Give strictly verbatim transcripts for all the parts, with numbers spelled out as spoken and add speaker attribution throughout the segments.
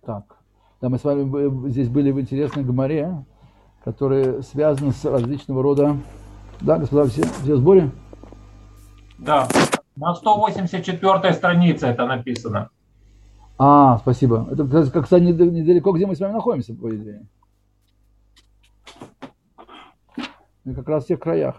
Speaker 1: Так, да, мы с вами бы- здесь были в интересной гемаре, которые связаны с различного рода... Да, господа, все, все в сборе?
Speaker 2: Да, на сто восемьдесят четвёртой странице это написано.
Speaker 1: А, спасибо. Это, кстати, как, кстати, нед- недалеко, где мы с вами находимся, по идее. Мы как раз в тех краях.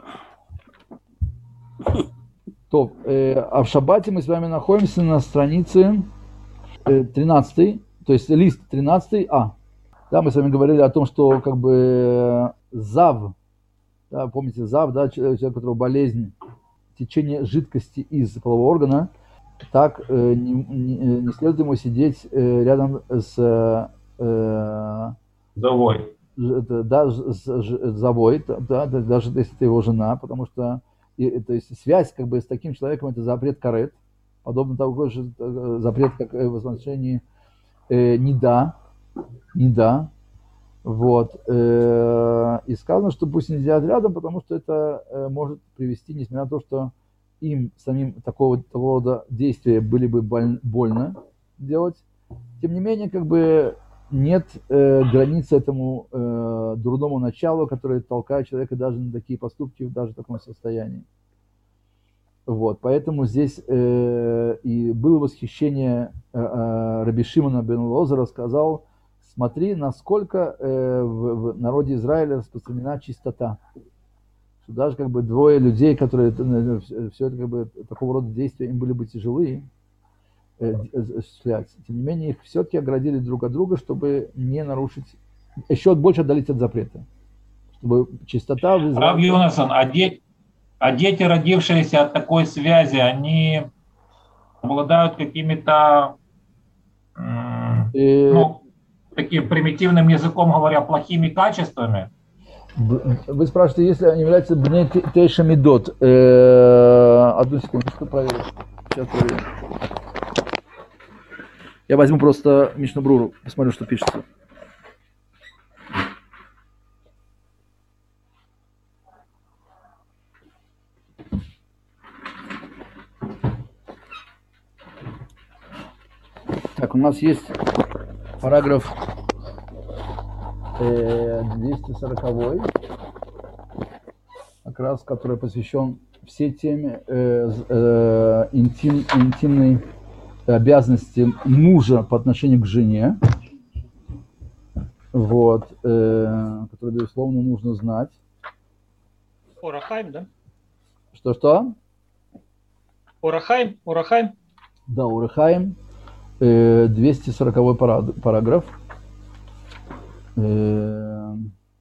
Speaker 1: То, э, а в шаббате мы с вами находимся на странице э, тринадцатой, то есть лист тринадцатый А. Да, мы с вами говорили о том, что как бы э, зав, да, помните зав, да, человек, у которого болезнь, течение жидкости из полового органа, так э, не, не, не следует ему сидеть э, рядом с э,
Speaker 2: Довой.
Speaker 1: это, да, с, с завой, да, да, даже если это его жена, потому что и, то есть связь как бы с таким человеком это запрет карет, подобно того же э, запрет, как э, в отношении э, неда, неда, вот. Э, и сказано, что пусть не сидят рядом, потому что это э, может привести, несмотря на то, что им самим такого, такого рода действия были бы боль, больно делать, тем не менее, как бы нет э, границы этому э, дурному началу, которое толкает человека даже на такие поступки, даже в таком состоянии. Вот, поэтому здесь э, и было восхищение э, э, Раби Шимона бен Лозера, сказал, смотри, насколько э, в, в народе Израиля распространена чистота. Что даже как бы двое людей, которые э, все это как бы такого рода действия им были бы тяжелые э, осуществлять, тем не менее их все-таки оградили друг от друга, чтобы не нарушить, еще больше отдалить от запрета. Чтобы чистота в
Speaker 2: Рав
Speaker 1: Израиле...
Speaker 2: Юнасон, а, де, а дети, родившиеся от такой связи, они обладают какими-то, м,
Speaker 1: Э,
Speaker 2: ну, таким примитивным языком говоря, плохими качествами?
Speaker 1: Вы спрашиваете, если они являются бне тейша медот. Э, Одну секундочку, проверю. Сейчас проверю. Я возьму просто Мишнабруру, посмотрю, что пишется. Так, у нас есть параграф э, двести сороковой, как раз, который посвящен всей теме э, э, интим, интимной обязанности мужа по отношению к жене, вот, э, который, безусловно, нужно знать.
Speaker 3: Орахайм, да?
Speaker 1: Что-что?
Speaker 3: Орахайм, Орахайм.
Speaker 1: Да, Урахаим, э, двести сороковой параграф. Э,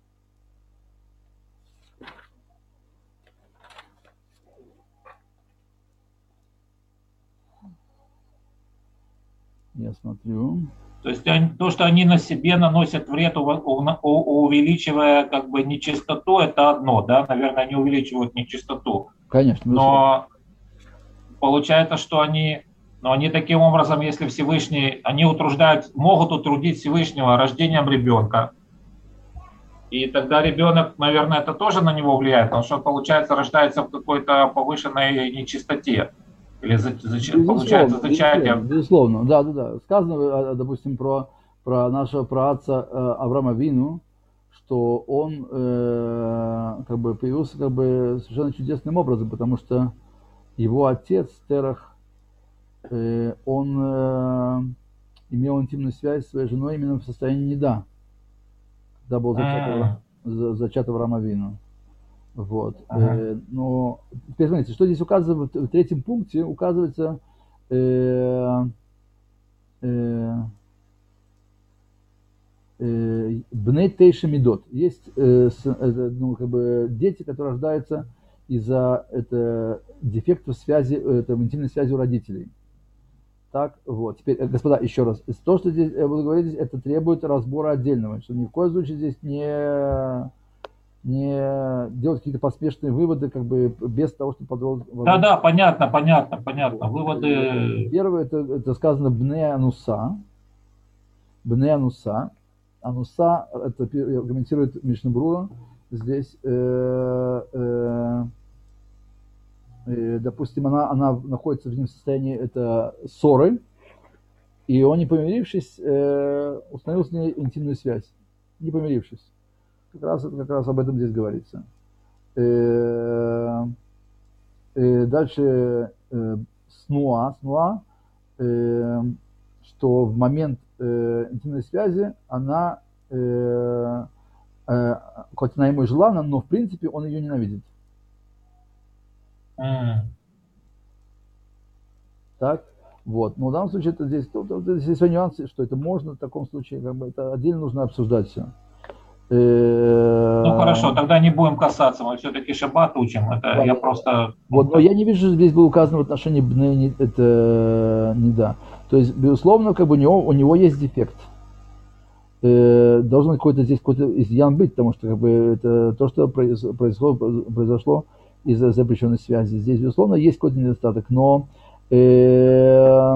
Speaker 1: я смотрю.
Speaker 2: То есть они, то, что они на себе наносят вред, у- у- у- увеличивая как бы нечистоту, это одно, да, наверное, они увеличивают нечистоту.
Speaker 1: Конечно, безусловно.
Speaker 2: Но получается, что они, но они таким образом, если Всевышний, они утруждают, могут утрудить Всевышнего рождением ребенка. И тогда ребенок, наверное, это тоже на него влияет, потому что, получается, рождается в какой-то повышенной нечистоте. Или за, за, получается
Speaker 1: Безусловно, безусловно,
Speaker 2: зачатие.
Speaker 1: безусловно. Да, да, да. Сказано, допустим, про, про нашего праотца Авраама Вину, что он э, как бы появился как бы совершенно чудесным образом, потому что его отец Терах, э, он э, имел интимную связь с своей женой именно в состоянии неда, когда был зачат, Авра, зачат Авраама Вину. Вот.
Speaker 2: Ага.
Speaker 1: Э, но теперь смотрите, что здесь указывает в третьем пункте, указывается э, э, э, бней тейша медот. Есть э, с, э, ну, как бы дети, которые рождаются из-за это, дефектов связи, это, интимной связи у родителей. Так, вот. Теперь, господа, еще раз. То, что здесь я буду говорить, это требует разбора отдельного, что ни в коем случае здесь не не делать какие-то поспешные выводы, как бы без того, чтобы подробно...
Speaker 2: Да, да, понятно, понятно, понятно. Выводы.
Speaker 1: Первое, это, это сказано бне ануса. Бне ануса. Ануса, это комментирует Мишнабрура. Здесь, э, э, э, допустим, она, она находится в нем состоянии это ссоры. и он, не помирившись, э, установил с ней интимную связь. Не помирившись. Как раз, как раз об этом здесь говорится. Э, э, дальше э, снуа, снуа э, что в момент э, интимной связи она, э, э, хоть она ему и желана, но в принципе он ее ненавидит.
Speaker 2: Mm.
Speaker 1: Так, вот. Но в данном случае это здесь, тут, тут, здесь есть нюансы, что это можно в таком случае, как бы это отдельно нужно обсуждать все.
Speaker 2: Ну хорошо, тогда не будем касаться, мы все-таки шаббат учим, это да, я просто...
Speaker 1: Вот, но я не вижу, что здесь было указано в отношении бны, это не да. То есть, безусловно, как бы у него, у него есть дефект. Э, должен какой-то здесь какой-то изъян быть, потому что как бы это то, что произошло, произошло из-за запрещенной связи. Здесь, безусловно, есть какой-то недостаток, но э,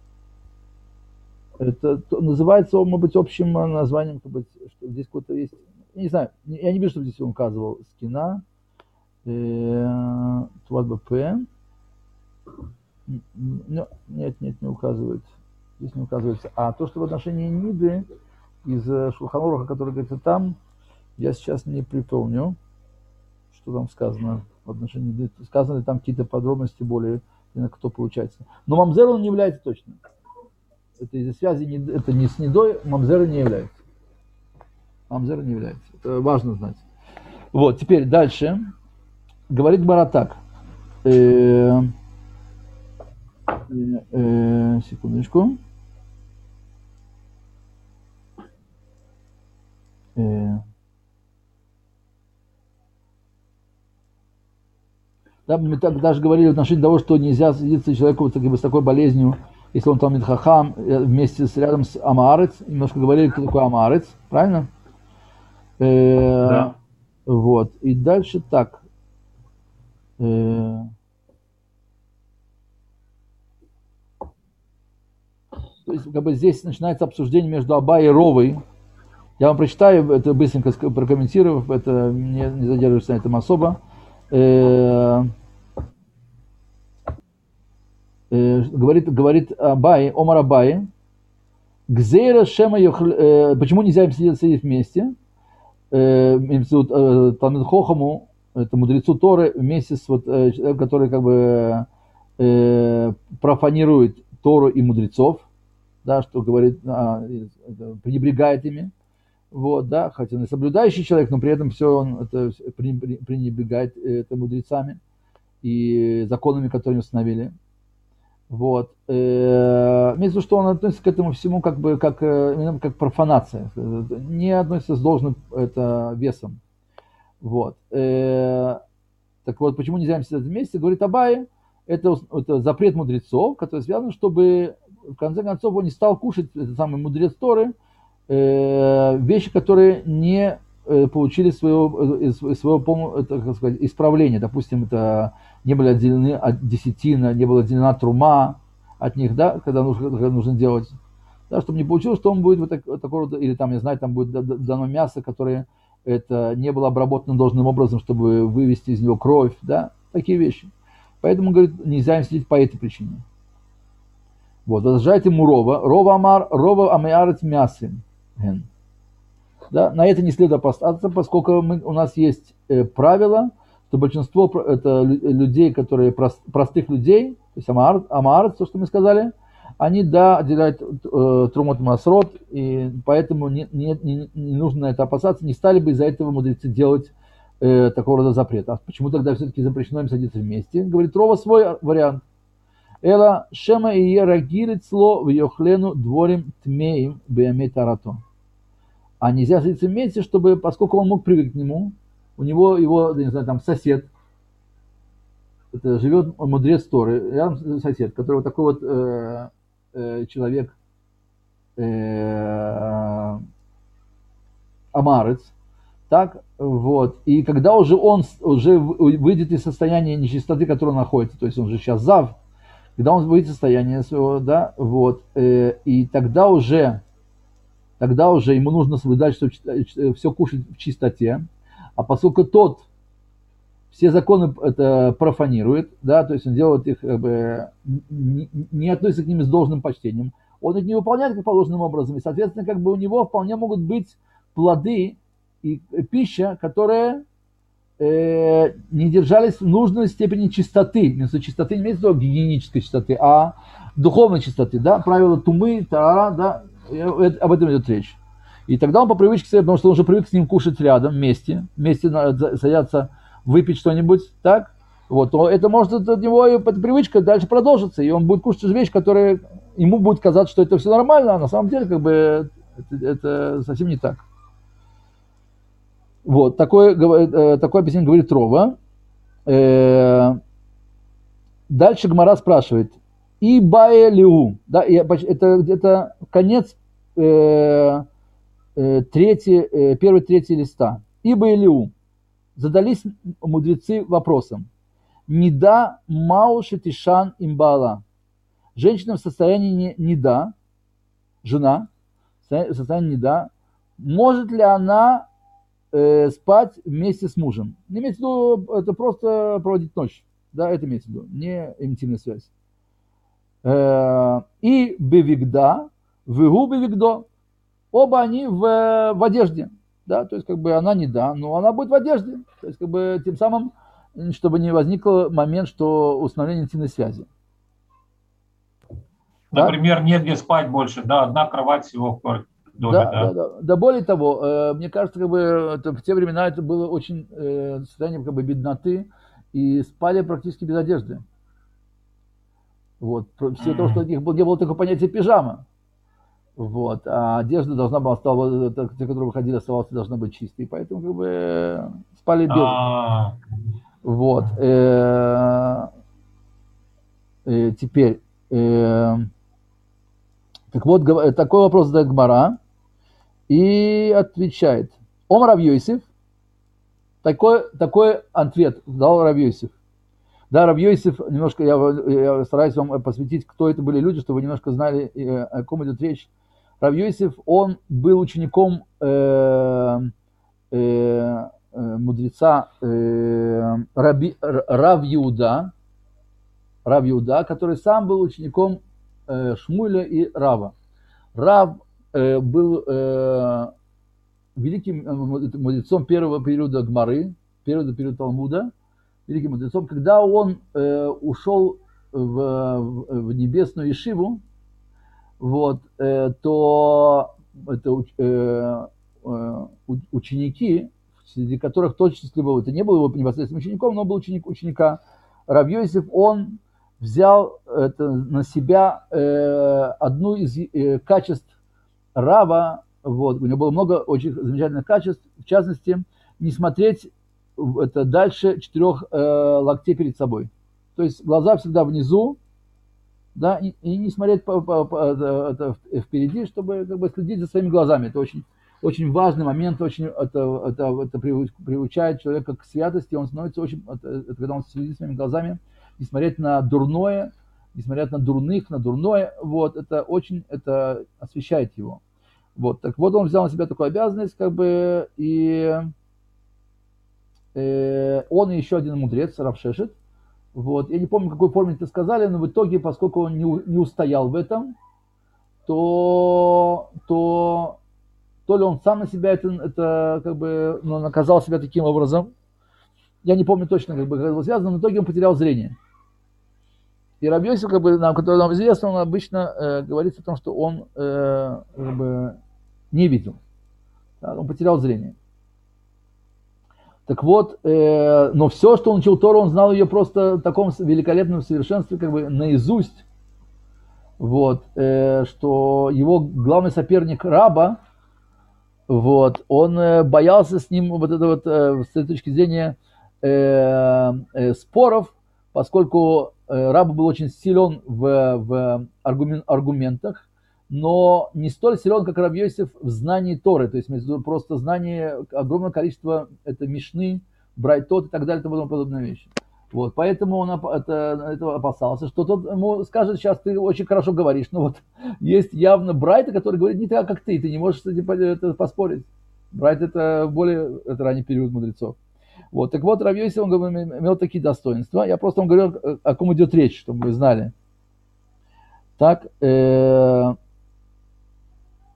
Speaker 1: это называется, может быть, общим названием, как бы, что здесь какой-то есть, я не знаю, я не вижу, что здесь он указывал скина, Твадба П. Нет, нет, не указывает. Здесь не указывается. А то, что в отношении Ниды из Шулхан Аруха, который говорится там, я сейчас не припомню, что там сказано в отношении Ниды. Сказаны ли там какие-то подробности более, кто получается. Но мамзер он не является точно. Это из-за связи, это не с Нидой, мамзера не является. Мамзера не является. Это важно знать. Вот, теперь дальше. Говорит Гмара так. Э, э, э, секундочку. Э, да, мы так даже говорили в отношении того, что нельзя садиться человеку как бы, с такой болезнью, если он там Хахам, вместе с рядом с Амаарец. Немножко говорили, кто такой Амаарец, правильно? Э,
Speaker 2: да.
Speaker 1: Вот. И дальше так. Э, то есть, как бы здесь начинается обсуждение между Абай и Ровой. Я вам прочитаю, это быстренько прокомментировав, это не, не задерживаюсь на этом особо. Э, э, говорит, говорит Абай, Омар Абай, Гзейра Шема Йохл, э, почему нельзя им сидеть, сидеть вместе? Э, Талмид Хохаму, это мудрецу Торы, вместе с вот, э, человеком, который как бы э, профанирует Тору и мудрецов, да, что говорит, а, пренебрегает ими, вот, да, хотя он и соблюдающий человек, но при этом все он это, пренебрегает это мудрецами и законами, которые установили. Вот. Имеется в виду, что он относится к этому всему как бы как, именно как профанация, не относится с должным это, весом. Вот. Так вот, почему нельзя сидеть вместе? Говорит Абай, это, это запрет мудрецов, который связан, чтобы в конце концов он не стал кушать этот самый мудрец Торы, вещи, которые не получили своего, своего полного, это, как сказать, исправления. Допустим, это не были отделены от десятина, не была отделена трума от них, да, когда нужно, когда нужно делать. Да, чтобы не получилось, что он будет вот, так, вот такой вот, или там, я знаю, там будет дано мясо, которое это не было обработано должным образом, чтобы вывести из него кровь, да, такие вещи. Поэтому, говорит, нельзя им сидеть по этой причине. Вот, возражает ему Рова, Рова Амар, Рова Амиарец Мясим. Да, на это не следует опасаться, поскольку мы, у нас есть э, правило, что большинство это людей, которые прост, простых людей, то есть Амар, Амар, то, что мы сказали, они, да, отделяют э, Трумот Масрот, и поэтому не, не, не, не нужно на это опасаться, не стали бы из-за этого мудрецы делать э, такого рода запрет. А почему тогда все-таки запрещено им садиться вместе? Говорит Рова свой вариант. Эла шема и ерагирит сло в йохлену дворим тмеим беямей тарато. А нельзя садиться вместе, чтобы, поскольку он мог привыкнуть к нему, у него его, не знаю, там сосед, это живет мудрец Торы, рядом сосед, который вот такой вот э, э, человек, э, амарец, так, вот, и когда уже он уже выйдет из состояния нечистоты, которое он находится, то есть он же сейчас зав, когда он выйдет из состояния своего, да, вот, э, и тогда уже тогда уже ему нужно соблюдать, чтобы все кушать в чистоте. А поскольку тот все законы это профанирует, да, то есть он делает их, как бы, не, не относится к ним с должным почтением, он их не выполняет как положенным образом, и, соответственно, как бы у него вполне могут быть плоды и пища, которые э, не держались в нужной степени чистоты. Вместо чистоты не имеется в виду гигиенической чистоты, а духовной чистоты, да, правила тумы, тара, да, об этом идет речь. И тогда он по привычке себе, потому что он уже привык с ним кушать рядом, вместе, вместе садятся выпить что-нибудь, так, вот, то это может от него, эта привычка дальше продолжится, и он будет кушать вещь, которая ему будет казаться, что это все нормально, а на самом деле, как бы, это, это совсем не так. Вот, такое, такое объяснение говорит Рова. Дальше Гмара спрашивает, и бае лиу, да, это где-то конец э, э, третий, э, первый третий листа. И бае лиу. Задались мудрецы вопросом. Нида мауши тишан имбала. Женщина в состоянии нида, жена, в состоянии нида, может ли она э, спать вместе с мужем? Не имеется в виду, это просто проводить ночь. Да, это имеется в виду, не интимная связь. И бевигда, вегу бевигдо. Оба они в, в одежде. Да, то есть, как бы она не да, но она будет в одежде. То есть, как бы тем самым, чтобы не возникл момент, что установление интимной связи.
Speaker 2: Например, да? Негде спать больше, да, одна кровать всего в доме.
Speaker 1: Да,
Speaker 2: да.
Speaker 1: Да, да. Да, более того, э, мне кажется, как бы это, в те времена это было очень э, состояние как бы бедноты, и спали практически без одежды. Вот. Все то, что у них не было такого понятия пижама. Вот. А одежда должна была оставаться, те, которые выходили, оставаться, должна быть чистой. Поэтому как бы спали без.
Speaker 2: А-а-а.
Speaker 1: Вот. Теперь. Так вот, такой вопрос задает Гмара. И отвечает. Ом Рав Йосеф. Такой, такой ответ дал Рав Йосеф. Да, Рав Йосеф, немножко я, я стараюсь вам посвятить, кто это были люди, чтобы вы немножко знали, о ком идет речь. Рав Йосеф, он был учеником э, э, мудреца э, Раби, Рав Иуда, Рав Иуда, который сам был учеником э, Шмуэля и Рава. Рав э, был э, великим мудрецом первого периода Гмары, первого периода Талмуда, великим мудрецом. Когда он э, ушел в, в, в небесную Ешиву, вот, э, то это э, э, ученики, среди которых в том числе был, это не был его непосредственным учеником, но был ученик ученика Рав Йосеф, он взял это на себя э, одну из э, качеств Рава. Вот, у него было много очень замечательных качеств, в частности, не смотреть это дальше четырех э, локтей перед собой. То есть глаза всегда внизу, да, и, и не смотреть по, по, по, это, это впереди, чтобы как бы следить за своими глазами. Это очень, очень важный момент, очень, это, это, это приучает человека к святости, он становится очень, это, это, когда он следит своими глазами, не смотреть на дурное, не смотреть на дурных, на дурное, вот, это очень, это освещает его. Вот, так вот он взял на себя такую обязанность, как бы, и э, он и еще один мудрец, Рав Шешет, вот, я не помню, в какой форме это сказали, но в итоге, поскольку он не, не устоял в этом, то, то, то ли он сам на себя это, это как бы, ну, наказал себя таким образом, я не помню точно, как бы, как это было связано, но в итоге он потерял зрение. И Рав Йосеф, как бы, нам, который нам известно, он обычно э, говорится о том, что он э, как бы, не видел. Да, он потерял зрение. Так вот, э, но все, что он учил Тору, он знал ее просто в таком великолепном совершенстве, как бы наизусть. Вот, э, что его главный соперник Раба, вот, он э, боялся с ним вот это вот, э, с этой точки зрения э, э, споров, поскольку э, Раб был очень силен в, в аргумен, аргументах, но не столь силен, как Рав Йосеф в знании Торы, то есть просто знание огромного количества, это Мишны, Брайтот и так далее и тому подобные вещи. Вот, поэтому он это, это опасался, что тот ему скажет: сейчас ты очень хорошо говоришь, но вот есть явно Брайт, который говорит не так, как ты, ты не можешь с этим это поспорить. Брайт это более это ранний период мудрецов. Вот, так вот, Рав Йосеф, он имел такие достоинства. Я просто вам говорю, о ком идет речь, чтобы вы знали. Так, э,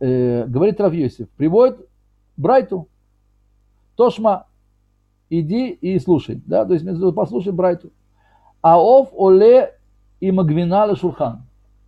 Speaker 1: э, говорит Рав Йосиф, приводит Брайту, Тошма, иди и слушай, да, то есть послушай Брайту. Аов оле и магвинала шурхан.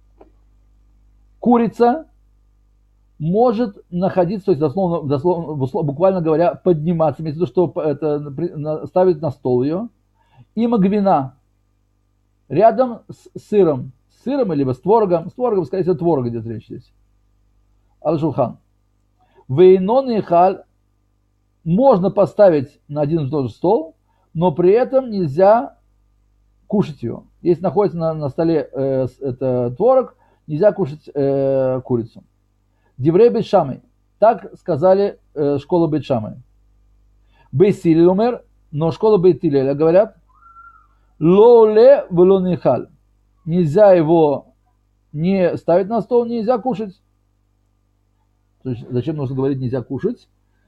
Speaker 1: Курица может находиться, то есть дословно, дословно, буквально говоря, подниматься, имеется в виду, что это ставить на стол ее, и магвина рядом с сыром, с сыром либо с творогом, с творогом, скорее всего, творог идет речь здесь. Аль-Шулхан. Вейнон и халь можно поставить на один и тот же стол, но при этом нельзя кушать его. Если находится на, на столе э, это творог, нельзя кушать э, курицу. Диврей бейт Шамай. Так сказали э, школа бейт Шамай. Бейт Хиллель умер, но школа бейт Хиллеля говорят, ло-ле вело нихаль. Нельзя его не ставить на стол, нельзя кушать. То есть, зачем нужно говорить нельзя кушать?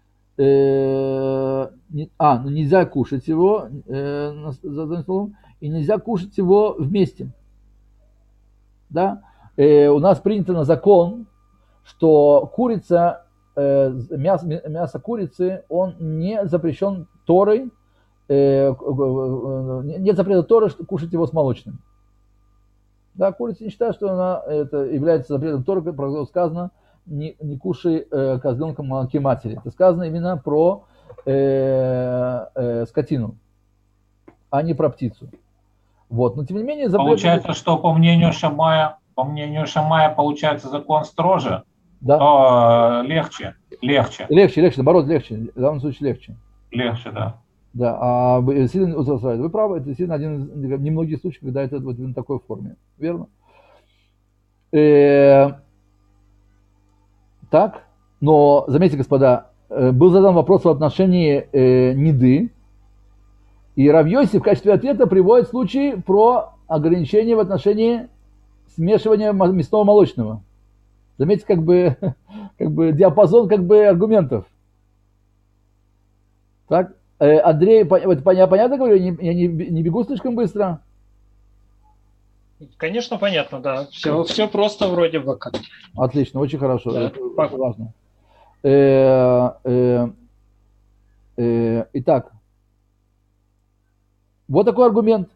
Speaker 1: Э, не, а, ну нельзя кушать его э, за, за столом, и нельзя кушать его вместе. Да? Э, у нас принято на закон, что курица, э, мясо, мясо курицы, он не запрещен Торой, э, нет запрета Торы кушать его с молочным. Да, курица не считает, что она это является запретом Торы, как сказано, не, не кушай э, козленка в молоке матери. Это сказано именно про э, э, скотину, а не про птицу. Вот. Но тем не менее запрет...
Speaker 2: Получается, что по мнению Шамая, по мнению Шамая, получается закон строже,
Speaker 1: да.
Speaker 2: то э, легче, легче.
Speaker 1: Легче, легче, наоборот, легче. В данном случае легче.
Speaker 2: Легче, да.
Speaker 1: Да, а вы, сильно, вы правы, это сильно один из немногих случаев, когда это вот в такой форме. Верно? Э, так, но заметьте, господа, был задан вопрос в отношении э, ниды, и Рав Йосиф в качестве ответа приводит случай про ограничение в отношении смешивания мясного молочного. Заметьте, как бы, как бы диапазон как бы аргументов. Так, э, Андрей, это понятно говорю? Я, не, я не, не бегу слишком быстро?
Speaker 3: Конечно, понятно, да. Все, все просто вроде бы как.
Speaker 1: Отлично, очень хорошо.
Speaker 3: Да,
Speaker 1: это, это важно. Э, э, э, итак, вот такой аргумент.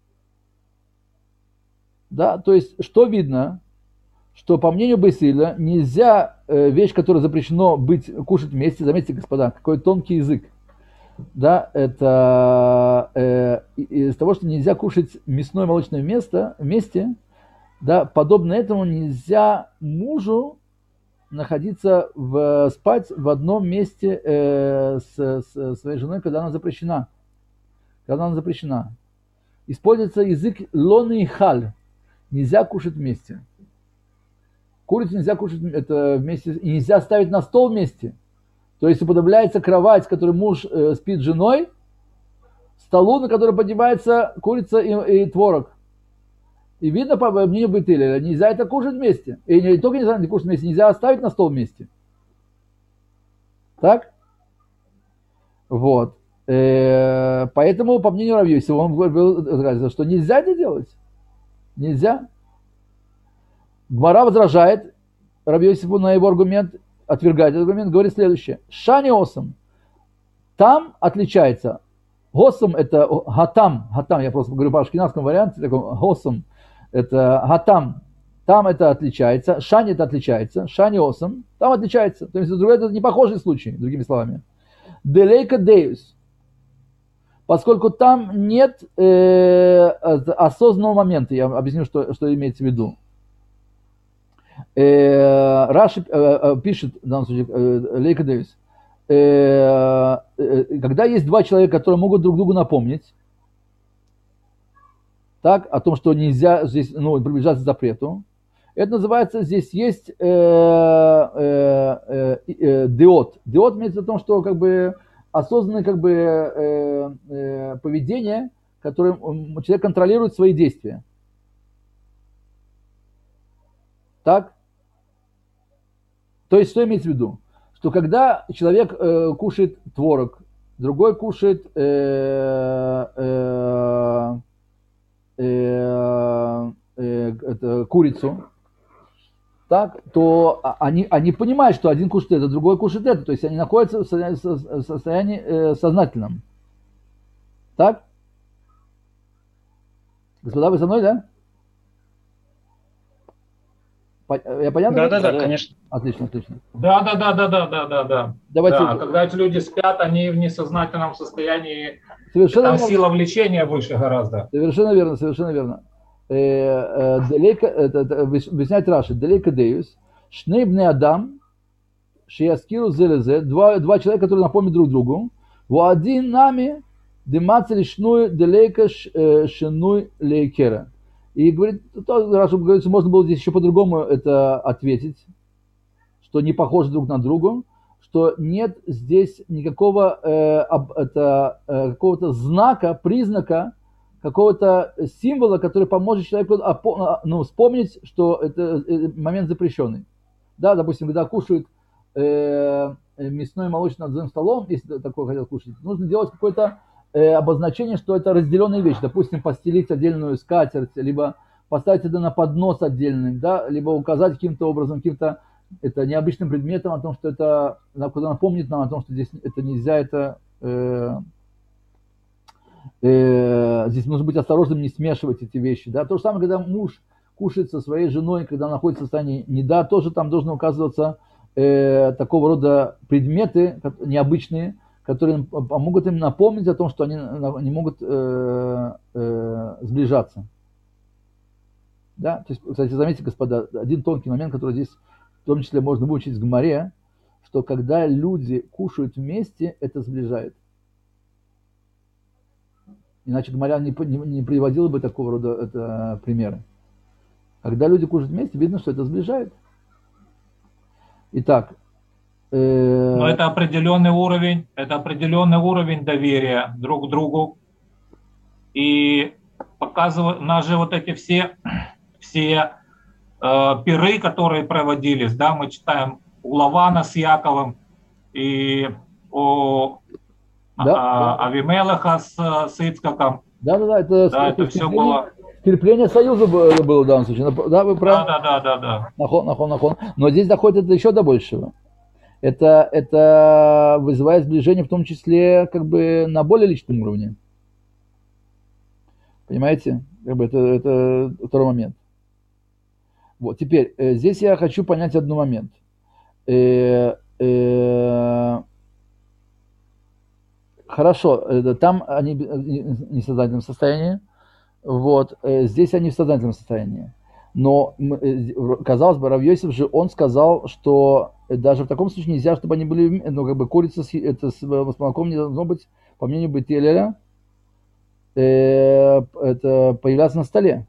Speaker 1: Да, то есть, что видно, что по мнению Бейт-Хилеля нельзя э, вещь, которая запрещено быть, кушать вместе, заметьте, господа, какой тонкий язык. Да, это э, из того, что нельзя кушать мясное и молочное место, вместе, да, подобно этому нельзя мужу находиться в, спать в одном месте э, с, с своей женой, когда она запрещена. Когда она запрещена. Используется язык лоны и халь. Нельзя кушать вместе. Курицу нельзя кушать это вместе, и нельзя ставить на стол вместе. То есть уподобляется кровать, с которой муж э, спит с женой, столу, на которой поднимается курица и, и творог. И видно, по мнению Бейт-Хилеля, нельзя это кушать вместе. И не только нельзя это кушать вместе, нельзя оставить на стол вместе. Так? Вот. Э, поэтому, по мнению Рав Йосифа, он говорил, что нельзя это делать. Нельзя. Гмара возражает Рав Йосифу на его аргумент, отвергает этот аргумент, говорит следующее. Шани осам. Там отличается. Госам это гатам. Гатам, я просто говорю по ашкеназскому варианту. Госам это гатам. Там это отличается. Шани это отличается. Шани осам. Там отличается. То есть это не похожий случай, другими словами. Делейка деюс. Поскольку там нет э, осознанного момента. Я объясню, что, что имеется в виду. Э, Раши э, пишет в данном случае э, Лейка Дэвис, э, э, когда есть два человека, которые могут друг другу напомнить, так, о том, что нельзя здесь, ну, приближаться к запрету, это называется, здесь есть э, э, э, э, диот. Диот имеется в том, что как бы осознанное как бы, э, э, поведение, которое человек контролирует свои действия. Так? То есть, что имеется в виду? Что когда человек э, кушает творог, другой кушает э, э, э, э, это, курицу, так, то они, они понимают, что один кушает это, другой кушает это. То есть они находятся в состоянии, в состоянии э, сознательном. Так? Господа, вы со мной, да? Я понятно?
Speaker 3: Да, да, да, конечно.
Speaker 1: Отлично, отлично.
Speaker 2: Да, да, да, да, да, да, да, да.
Speaker 1: Давайте.
Speaker 2: Да, когда эти люди спят, они в несознательном состоянии.
Speaker 1: Совершенно
Speaker 2: Там
Speaker 1: верно.
Speaker 2: сила влечения выше гораздо.
Speaker 1: Совершенно верно, совершенно верно. Далеко, это, это объясняет Раши, далеко деюс, шнейбный Адам, шияскиру зелезе, два, два человека, которые напомнят друг другу, во один нами, дыматься лишную далеко шинуй лейкера. И говорит, Раши говорит, что можно было здесь еще по-другому это ответить, что не похожи друг на друга, что нет здесь никакого э, это, э, какого-то знака, признака, какого-то символа, который поможет человеку ну, вспомнить, что это момент запрещенный. Да, допустим, когда кушают э, мясное и молочное над своим столом, если такое хотят кушать, нужно делать какое-то э, обозначение, что это разделенные вещи. Допустим, постелить отдельную скатерть, либо поставить это на поднос отдельный, да, либо указать каким-то образом, каким-то это необычным предметом о том, что это напомнит нам о том, что здесь это нельзя, это э, э, здесь нужно быть осторожным, не смешивать эти вещи. Да? То же самое, когда муж кушает со своей женой, когда она находится в состоянии неда, тоже там должны указываться э, такого рода предметы необычные, которые помогут им напомнить о том, что они не могут э, э, сближаться. Да? То есть, кстати, заметьте, господа, один тонкий момент, который здесь в том числе можно выучить в Гемаре, что когда люди кушают вместе, это сближает. Иначе Гемара не, не, не приводила бы такого рода это, примеры. Когда люди кушают вместе, видно, что это сближает. Итак. Э...
Speaker 2: Но это определенный уровень, это определенный уровень доверия друг к другу. И показывают, у нас же вот эти все, все пиры, которые проводились, да, мы читаем у Лавана с Яковом и о
Speaker 1: да,
Speaker 2: Авимелеха с, с Ицкаком.
Speaker 1: Да, да, да, это,
Speaker 2: да, это все было.
Speaker 1: Скрепление союза было, было в данном случае. Да, вы правы.
Speaker 2: Да, да, да, да, да.
Speaker 1: Нахон, нахон, нахон. Но здесь доходит это еще до большего. Это, это вызывает сближение, в том числе, как бы на более личном уровне. Понимаете? Как бы это, это второй момент. Вот, теперь, э, здесь я хочу понять один момент. Э, э, хорошо, э, там они в несознательном состоянии, вот, э, здесь они в сознательном состоянии. Но, э, казалось бы, Рав Йосеф же, он сказал, что даже в таком случае нельзя, чтобы они были, ну, как бы курица с, это, с, с молоком не должно быть, по мнению Бейтелеля, э, это появляться на столе.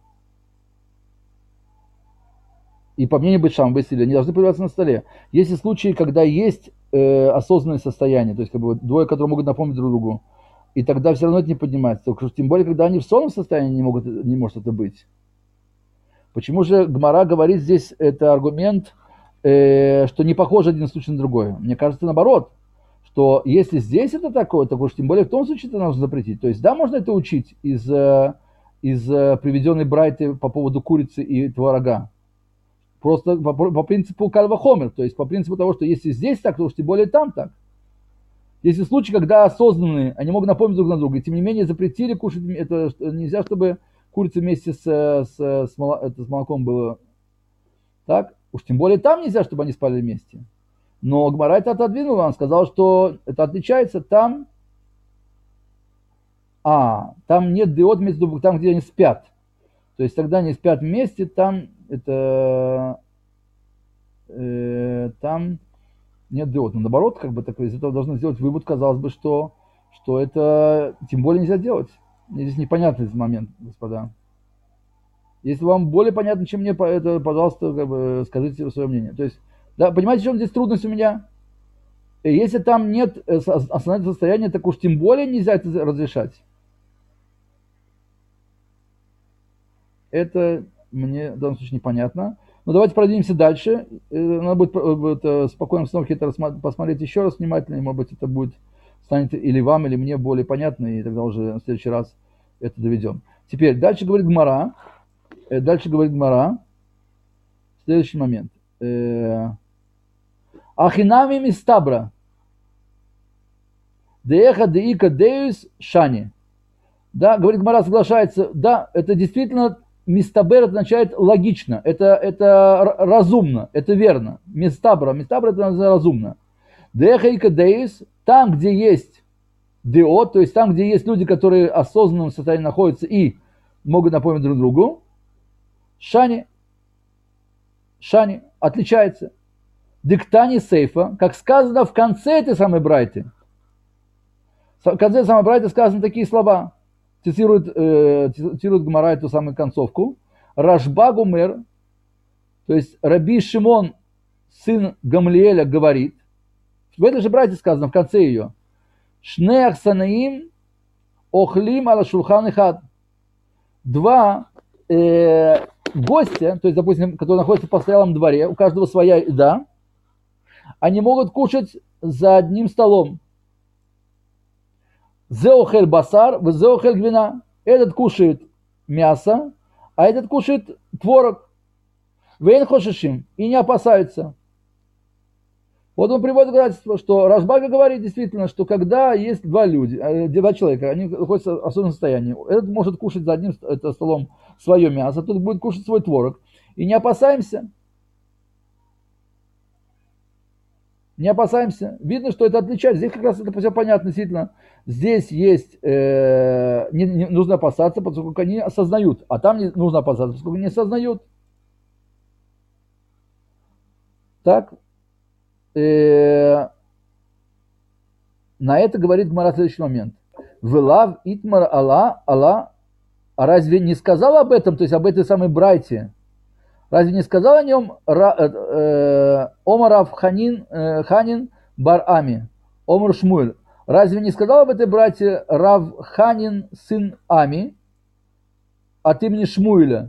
Speaker 1: И по мнению Бейт Шамма, Бейт-Хилля, не должны появляться на столе. Есть и случаи, когда есть э, осознанное состояние, то есть как бы двое, которые могут напомнить друг другу, и тогда все равно это не поднимается. Только, тем более, когда они в сонном состоянии не, могут, не может это быть. Почему же Гмара говорит здесь, это аргумент, э, что не похож один случай на другой? Мне кажется, наоборот, что если здесь это такое, то уж тем более в том случае это нужно запретить. То есть да, можно это учить из, из приведенной брайты по поводу курицы и творога. Просто по, по принципу кальва хомер, то есть по принципу того, что если здесь так, то уж тем более там так. Есть случаи, когда осознанные, они могут напомнить друг на друга, и тем не менее запретили кушать, это нельзя, чтобы курица вместе с, с, с, моло, это, с молоком было так. Уж тем более там нельзя, чтобы они спали вместе. Но Гмара это отодвинула, он сказал, что это отличается там, а, там нет диод между, там, где они спят. То есть тогда они спят вместе, там это э, там нет диод. Но наоборот, как бы так, из этого должны сделать вывод, казалось бы, что, что это тем более нельзя делать. Мне здесь непонятный момент, господа. Если вам более понятно, чем мне, это, пожалуйста, как бы, скажите свое мнение. То есть, да, понимаете, в чем здесь трудность у меня? Если там нет основного состояния, так уж тем более нельзя это разрешать. Это мне в данном случае непонятно. Но давайте продвинемся дальше. Надо будет в спокойной обстановке это посмотреть еще раз внимательно. И, может быть, это будет станет или вам, или мне более понятно. И тогда уже в следующий раз это доведем. Теперь дальше говорит Гмара. Дальше говорит Гмара. Следующий момент. Ахинами мистабра. Дееха деика деюс шани. Да, говорит Гмара, соглашается, да, это действительно мистабер, это означает логично, это, это разумно, это верно. Мистабра, мистабра это разумно. Дееха ика деюс, там, где есть део, то есть там, где есть люди, которые в осознанном состоянии находятся и могут напомнить друг другу, шани, шани, отличается. Диктани сейфа, как сказано в конце этой самой брайты. В конце этой самой брайты сказаны такие слова. Цитирует, э, цитирует Гмара эту самую концовку. Рашба гумер, то есть Раби Шимон, сын Гамлиэля, говорит, в этой же брайте сказано, в конце ее, Шнеах санаим охлим ала шулхан ихад. Два э, гостя, то есть, допустим, которые находятся в постоялом дворе, у каждого своя еда, они могут кушать за одним столом. Зеохель басар, зеохель гвина. Этот кушает мясо, а этот кушает творог. Вейн хошишим. И не опасаются. Вот он приводит доказательство, что Рашбага говорит действительно, что когда есть два люди, два человека, они находятся в особенном состоянии, этот может кушать за одним столом свое мясо, тот будет кушать свой творог. И не опасаемся. Не опасаемся. Видно, что это отличается. Здесь как раз это все понятно, действительно. Здесь есть, э, не, не нужно опасаться, поскольку они осознают. А там не нужно опасаться, поскольку не осознают. Так. Э, на это говорит Гмара следующий момент. Вылав итмар Алла, Алла, а разве не сказал об этом, то есть об этой самой брайте? Разве не сказал о нем Омарав Ханин, э, Ханин бар Ами, Омар Шмуэль? Разве не сказал об этой брате Рав Ханин, сын Ами, от имени Шмуэля?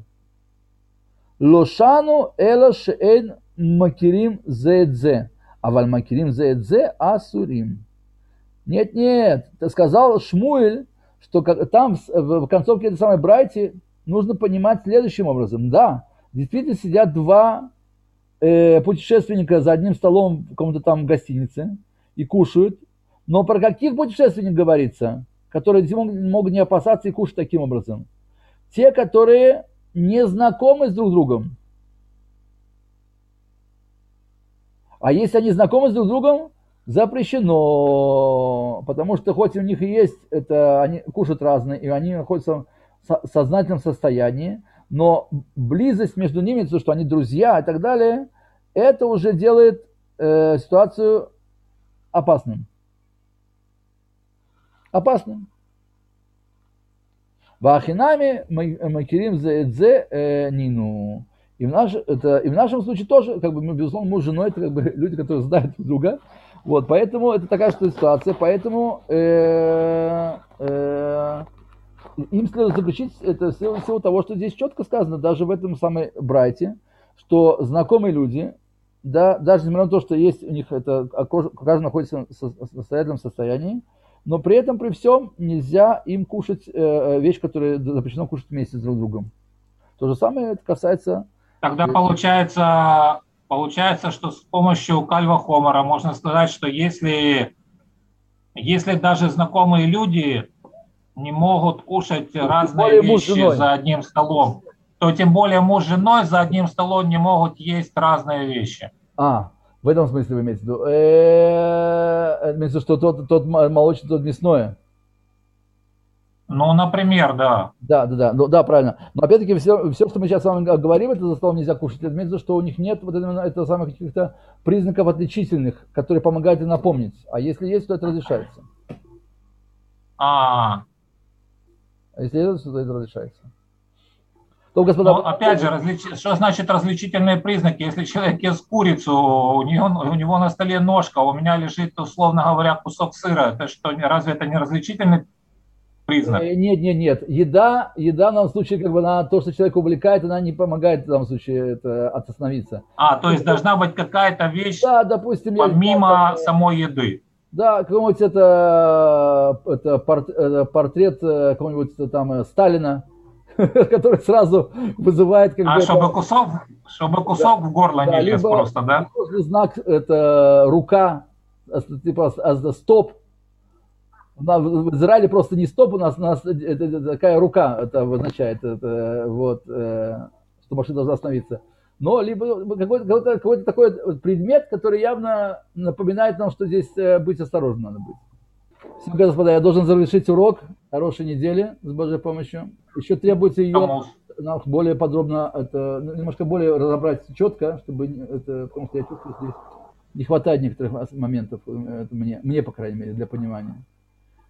Speaker 1: Лошану эла шеэн макирим зеэдзе, аваль макирим зеэдзе асурим. Нет, нет, ты сказал Шмуэль, что там в концовке этой самой брайти нужно понимать следующим образом. Да, действительно сидят два э, путешественника за одним столом в каком-то там гостинице и кушают. Но про каких путешественников говорится, которые могут не опасаться и кушать таким образом? Те, которые не знакомы с друг другом. А если они знакомы с друг другом, запрещено. Потому что хоть у них и есть, это, они кушают разные, и они находятся в сознательном состоянии, но близость между ними, то, что они друзья и так далее, это уже делает э, ситуацию опасным. Опасным. Вахинами макирим зеэдзе нину. И в, наш, это, и в нашем случае тоже, как бы, мы, безусловно, муж с женой, это как бы люди, которые знают друг друга. Вот, поэтому это такая что ситуация, поэтому э, э, им следует заключить это всего, всего того, что здесь четко сказано, даже в этом самой брайте, что знакомые люди, да, даже несмотря на то, что есть у них это, каждый находится в состоятельном состоянии, но при этом, при всем, нельзя им кушать э, вещь, которую запрещено кушать вместе с друг другом. То же самое это касается...
Speaker 2: Тогда получается, получается, что с помощью кальва хомора можно сказать, что если, если даже знакомые люди не могут кушать разные вещи за одним столом, то тем более муж с женой за одним столом не могут есть разные вещи.
Speaker 1: А, в этом смысле вы имеете в виду? Имеется, что тот, тот молочный, тот мясное.
Speaker 2: Ну, например, да.
Speaker 1: Да, да, да, ну, да, правильно. Но опять-таки все, все, что мы сейчас с вами говорим, это за столом нельзя кушать. Это имеется, что у них нет вот этого, этого самых каких-то признаков отличительных, которые помогают им напомнить. А если есть, то это разрешается.
Speaker 2: А,
Speaker 1: а если есть, то это разрешается. То, господа...
Speaker 2: Но, опять же, различ... что значит различительные признаки? Если человек ест курицу, у него, у него на столе ножка, у меня лежит, условно говоря, кусок сыра. Это что, разве это не различительный признак?
Speaker 1: Нет, нет, нет. Еда, еда в данном случае, как бы, она, то, что человек увлекает, она не помогает в данном случае это, остановиться.
Speaker 2: А, то есть то, должна быть какая-то вещь, да,
Speaker 1: допустим,
Speaker 2: помимо
Speaker 1: я,
Speaker 2: самой еды.
Speaker 1: Да, какой-нибудь это, это портрет какого-нибудь там Сталина, который сразу вызывает как
Speaker 2: А
Speaker 1: бы...
Speaker 2: чтобы
Speaker 1: это,
Speaker 2: кусок, чтобы кусок
Speaker 1: да,
Speaker 2: в горло
Speaker 1: да,
Speaker 2: не лез
Speaker 1: либо
Speaker 2: просто, да?
Speaker 1: знак это рука, типа стоп. В Израиле просто не стоп, у нас, у нас это, такая рука это обозначает, это, вот, э, что машина должна остановиться. Но либо какой-то, какой-то, какой-то такой предмет, который явно напоминает нам, что здесь э, быть осторожным надо быть. Все, господа, я должен завершить урок. Хорошей недели с Божьей помощью. Еще требуется ее нам более подробно, это, немножко более разобрать четко, чтобы это, потому что я чувствую, что здесь не хватает некоторых моментов, это мне, мне, по крайней мере, для понимания.